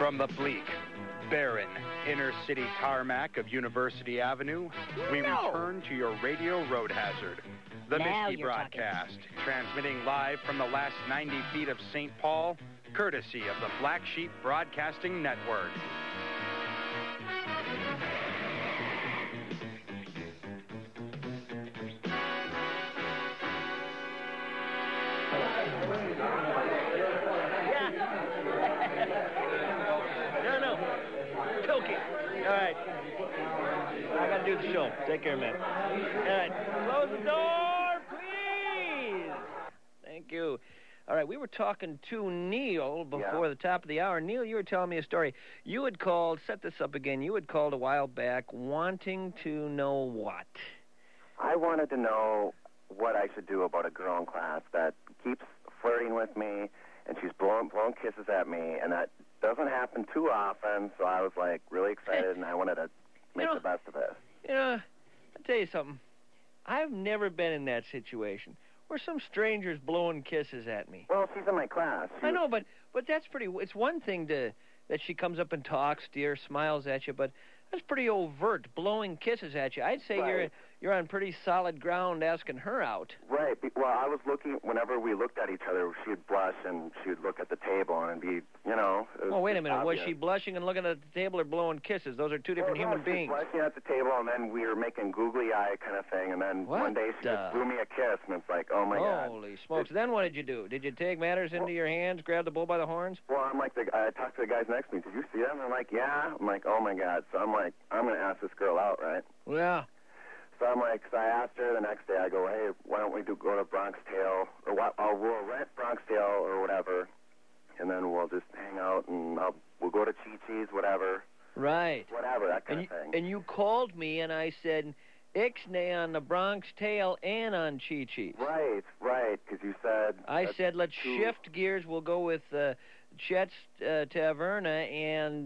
From the bleak, barren, inner-city tarmac of University Avenue, we return to your Radio Road Hazard, the Now Misty you're broadcast, transmitting live from the last 90 feet of St. Paul, courtesy of the Black Sheep Broadcasting Network. No. Toki. All right. I got to do the show. Take care, man. All right. Close the door, please. Thank you. All right, we were talking to Neil before the top of the hour. Neil, you were telling me a story. You had called, set this up again, you had called a while back wanting to know what? I wanted to know what I should do about a girl in class that keeps flirting with me, and she's blowing kisses at me, and that doesn't happen too often, so I was, like, really excited, and I wanted to make the best of it. You know, I'll tell you something. I've never been in that situation where some stranger's blowing kisses at me. Well, she's in my class. I know, but that's pretty... It's one thing that she comes up and talks to you or smiles at you, but that's pretty overt, blowing kisses at you. I'd say you're on pretty solid ground asking her out. Right. Well, I was looking... Whenever we looked at each other, she'd blush, and she'd look at the table and be, you know... Oh, wait a minute. Was she blushing and looking at the table or blowing kisses? Those are two different human beings. She was blushing at the table, and then we were making googly eye kind of thing, and then one day she just blew me a kiss, and it's like, oh, my God. Holy smokes. Then what did you do? Did you take matters into your hands, grab the bull by the horns? Well, I talked to the guys next to me. Did you see them? And they're like, yeah. I'm like, oh, my God. So I'm like, I'm going to ask this girl out, right? Yeah. So I'm like, so I asked her the next day, I go, hey, why don't we go to Bronx Tale, or what? We'll rent Bronx Tale or whatever, and then we'll just hang out, and we'll go to Chi-Chi's, whatever. Right. Whatever, that kind of thing. And you called me, and I said, Ixnay on the Bronx Tale and on Chi-Chi's. Right, because you said... I said, let's shift gears, we'll go with Chet's Taverna and...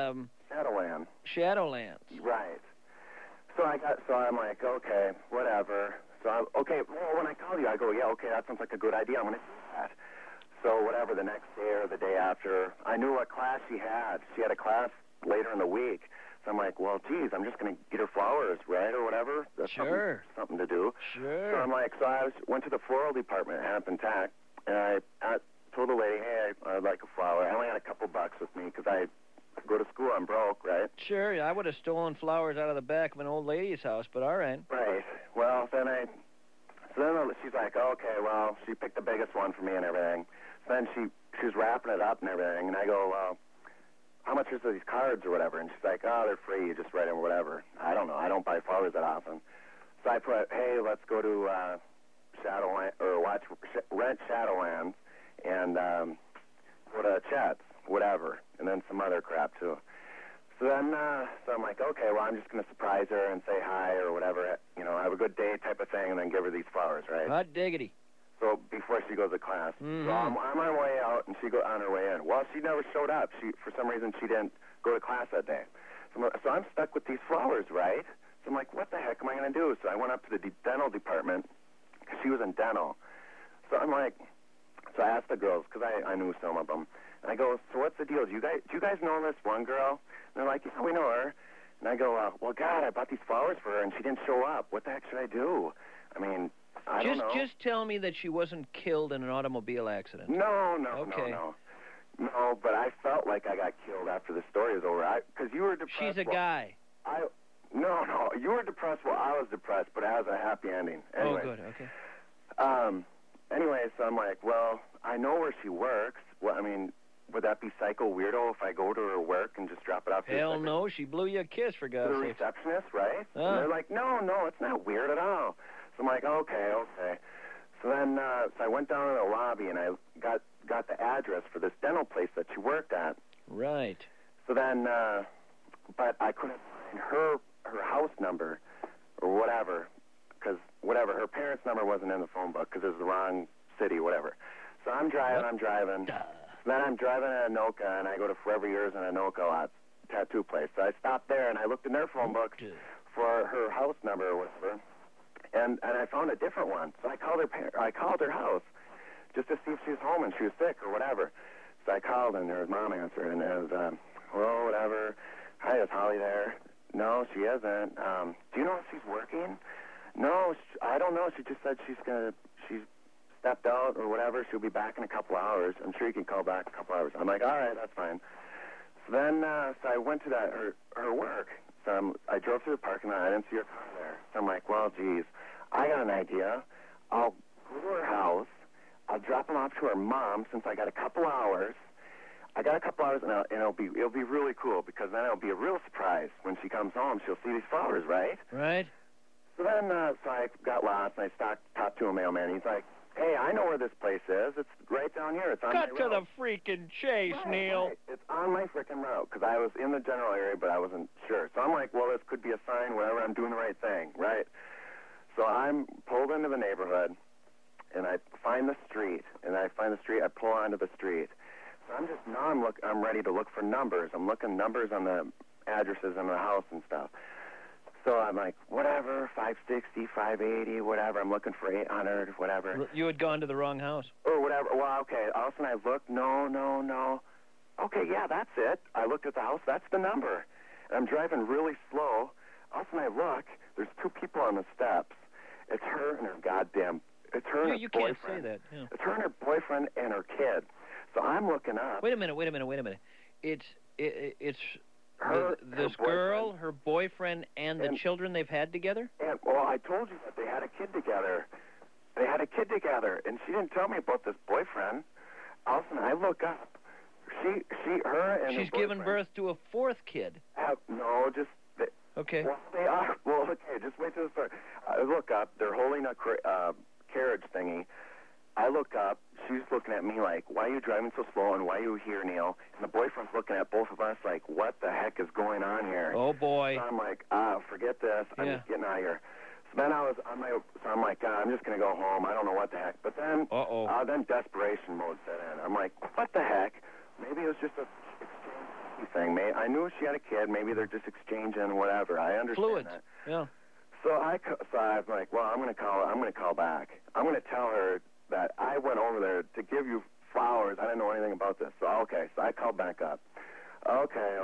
Shadowlands. Right. So I'm like, okay, whatever. So when I call you, I go, yeah, okay, that sounds like a good idea. I'm going to do that. So whatever, the next day or the day after, I knew what class she had. She had a class later in the week. So I'm like, well, geez, I'm just going to get her flowers, right, or whatever. That's something to do. Sure. So I'm like, went to the floral department at Hennepin Tech, and I told the lady, hey, I'd like a flower. I only had a couple bucks with me because I go to school, I'm broke, right? Sure, I would have stolen flowers out of the back of an old lady's house, but all right. Right. Well, then she's like, okay, well, she picked the biggest one for me and everything. So then she was wrapping it up and everything, and I go, well, how much is these cards or whatever? And she's like, oh, they're free, you just write in whatever. I don't know, I don't buy flowers that often. So I put, hey, let's go to Shadowland, or rent Shadowlands, and go to Chet's, whatever, and then some other crap too. So then, so I'm like, okay, well, I'm just going to surprise her and say hi or whatever, you know, have a good day type of thing, and then give her these flowers, right? Hot diggity. So before she goes to class. Mm-hmm. So I'm on my way out, and she goes on her way in. Well, she never showed up. For some reason, she didn't go to class that day. So I'm stuck with these flowers, right? So I'm like, what the heck am I going to do? So I went up to the dental department, because she was in dental. So I'm like, so I asked the girls, because I knew some of them. And I go, so what's the deal? Do you guys know this one girl? And they're like, yeah, we know her. And I go, well, God, I bought these flowers for her, and she didn't show up. What the heck should I do? I mean, I don't know. Just tell me that she wasn't killed in an automobile accident. No, okay. No, but I felt like I got killed after the story was over. Because you were depressed. She's a guy. No, you were depressed while I was depressed, but it has a happy ending. Anyway. Oh, good, okay. Anyway, so I'm like, well, I know where she works. Well, I mean, would that be psycho weirdo if I go to her work and just drop it off? Hell no, she blew you a kiss, for God's sake. The receptionist, right? And they're like, no, it's not weird at all. So I'm like, okay. So then, so I went down to the lobby and I got the address for this dental place that she worked at. Right. So then, but I couldn't find her house number or whatever, because whatever, her parents' number wasn't in the phone book because it was the wrong city, whatever. So I'm driving. Then I'm driving to Anoka, and I go to Forever Yours in Anoka, tattoo place. So I stopped there, and I looked in their phone book for her house number or whatever, and I found a different one. So I called her house just to see if she was home and she was sick or whatever. So I called, and her mom answered, and it was, Well, whatever. Hi, is Holly there? No, she isn't. Do you know if she's working? No, I don't know. She just said she's stepped out or whatever. She'll be back in a couple hours. I'm sure you can call back in a couple hours. I'm like, all right, that's fine. So then, so I went to her work. So I drove through the parking lot. I didn't see her car there. So I'm like, well, geez, I got an idea. I'll go to her house. I'll drop them off to her mom since I got a couple hours. I got a couple hours, and it'll be really cool because then it'll be a real surprise when she comes home. She'll see these flowers, right? Right. So then, so I got lost, and I talked to a mailman. He's like, hey, I know where this place is. It's right down here. It's on Cut my to road. the freaking chase, Right, Neil. right. It's on my freaking route because I was in the general area, but I wasn't sure. So I'm like, well, this could be a sign, whatever. I'm doing the right thing, right? So I'm pulled into the neighborhood, and I find the street. I pull onto the street. So I'm ready to look for numbers. I'm looking numbers on the addresses in the house and stuff. So I'm like, whatever, 560, 580, whatever. I'm looking for 800, whatever. You had gone to the wrong house. Or whatever. Well, okay. All of a sudden I looked. No. Okay, yeah, that's it. I looked at the house. That's the number. And I'm driving really slow. All of a sudden I look. There's two people on the steps. It's her and her It's her and her you boyfriend. can't say that. Yeah. It's her and her boyfriend and her kid. So I'm looking up. Wait a minute. It's Her, this her girl, boyfriend. her boyfriend, and the children they've had together? And, well, I told you that they had a kid together. And she didn't tell me about this boyfriend. All of a sudden, I look up. Her and She's her given boyfriend birth to a fourth kid. No, just... Okay. Well, they are. Well, okay, just wait till the start. I look up. They're holding a carriage thingy. I look up. She's looking at me like, why are you driving so slow and why are you here, Neil? And the boyfriend's looking at both of us like, what the heck is going on here? Oh, boy. So I'm like, forget this. I'm just getting out of here. So then I was on my, so I'm like, I'm just going to go home. I don't know what the heck. But then, then desperation mode set in. I'm like, what the heck? Maybe it was just a exchange thing. I knew she had a kid. Maybe they're just exchanging whatever. I understand Fluids. that. Yeah. So I was like, well, I'm going to call back. I'm going to tell her that I went over there to give you flowers. I didn't know anything about this. So, okay. So I called back up. Okay.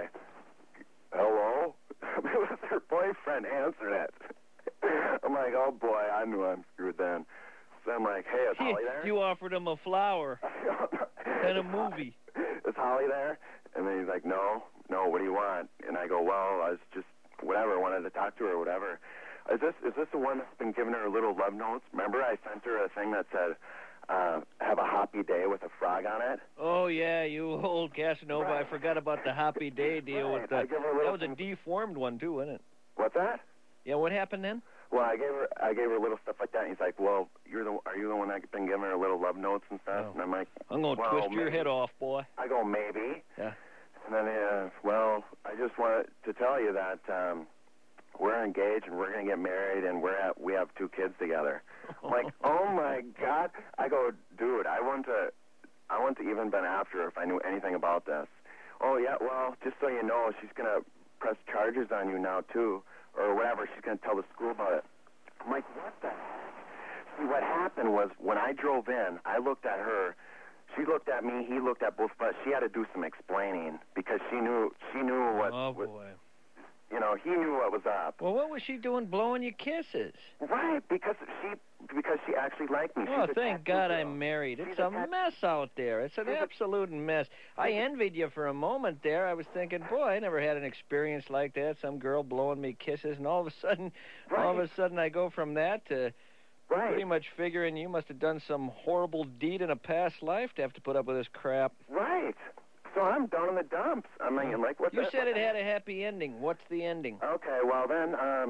Hello? It was her boyfriend answered it. I'm like, oh, boy, I knew I'm screwed then. So I'm like, hey, is Holly there? You offered him a flower and a movie. Is Holly there? And then he's like, no, what do you want? And I go, well, I was just, whatever, I wanted to talk to her or whatever. Is this the one that's been giving her little love notes? Remember I sent her a thing that said, have a happy day with a frog on it? Oh, yeah, you old Casanova. Right. I forgot about the happy day deal Right. with the... I give her a little That was a deformed one, too, wasn't it? What's that? Yeah, what happened then? Well, I gave her little stuff like that. And he's like, well, are you the one that's been giving her little love notes and stuff? Oh. And I'm like, I'm going to twist your head off, boy. I go, maybe. Yeah. And then, I just wanted to tell you that we're engaged and we're going to get married and we have 2 kids together. I'm like, oh my God. I go, dude, I wouldn't have even been after her if I knew anything about this. Oh yeah, well, just so you know, she's going to press charges on you now too, or whatever. She's going to tell the school about it. I'm like, what the heck? See, what happened was when I drove in, I looked at her. She looked at me. He looked at both of us. She had to do some explaining because she knew what. Oh, boy. He knew what was up. Well, what was she doing blowing you kisses? Right, because she actually liked me. Oh, She's a thank tattoo God girl. I'm married. It's She's a mess out there. It's an She's a- absolute mess. I envied you for a moment there. I was thinking, boy, I never had an experience like that. Some girl blowing me kisses, and all of a sudden I go from that to pretty much figuring you must have done some horrible deed in a past life to have to put up with this crap. Right. So I'm down in the dumps. I mean, like, what? You said it had a happy ending. What's the ending? Okay, well then I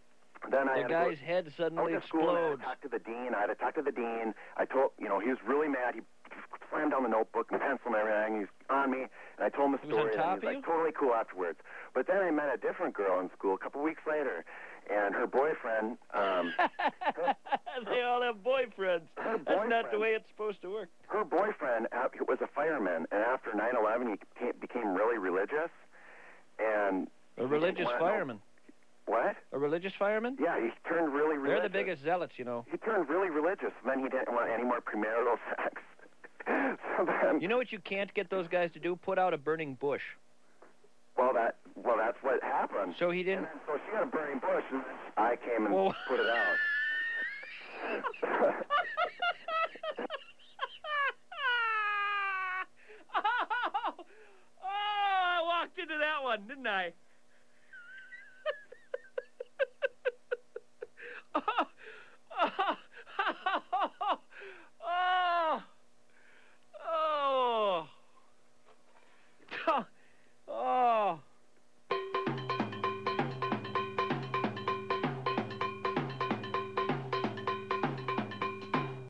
The guy's head suddenly went to school and I had explodes. to talk to the dean. I had to talk to the dean. I told, he was really mad. He slammed down the notebook and pencil and everything. He's on me, and I told him the He was story. on top and he was of like totally cool afterwards. But then I met a different girl in school a couple weeks later, and her boyfriend. They all have boyfriends. That's not the way it's supposed to work. Her boyfriend was a fireman, and after 9/11, he became really religious. And A religious fireman. What? A religious fireman? Yeah, he turned really religious. They're the biggest zealots, you know. He turned really religious, and then he didn't want any more premarital sex. So then, You know what you can't get those guys to do? Put out a burning bush. Well, that's what happened. So he didn't. So she got a burning bush, and I came and Whoa. put it out. Oh, I walked into that one, didn't I?